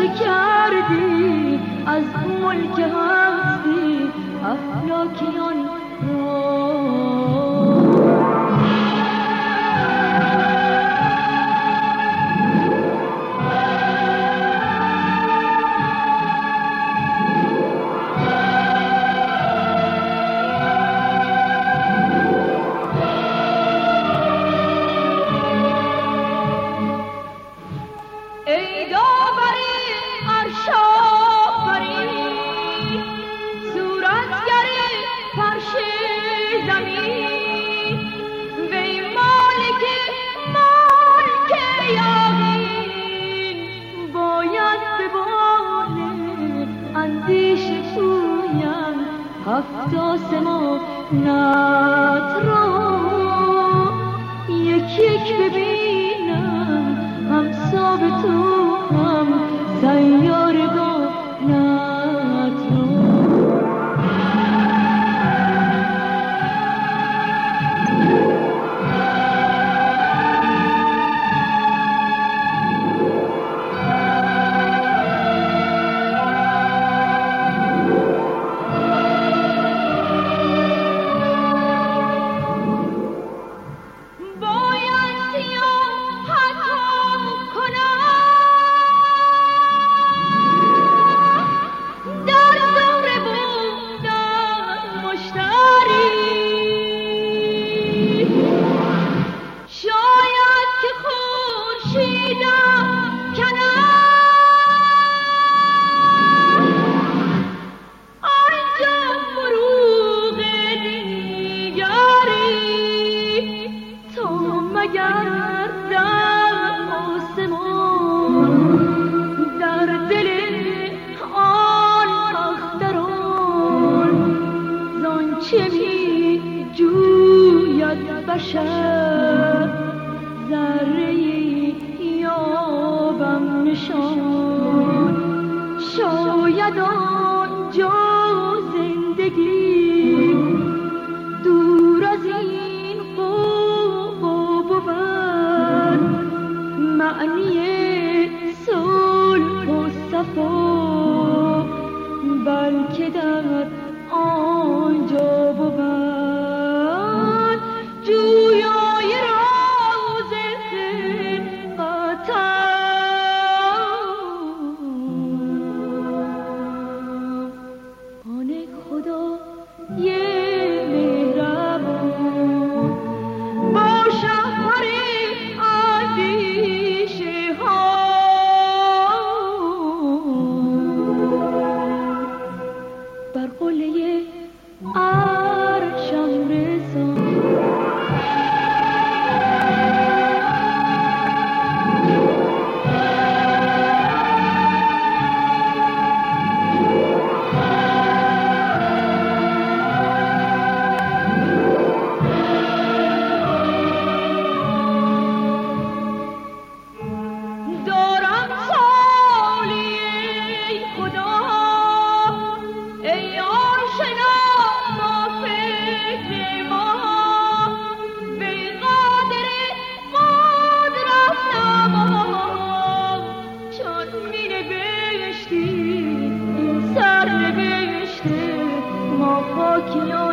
کردی از ملک هستی افلاکیان را. هفت آسمانت را یک یک ببینم، هم ساب تو هم سیارگانت را. بشر ذره‌ای یابم نشان، شاید آنجا زندگی دور از این قوقا بود، معنی صلح و صفا بلکه در آنجا بود. جویای راز خلقت آن خدای مهربان با شهر اندیشه ها بر قله عرشم رسان. سرنوشت ما خاکیان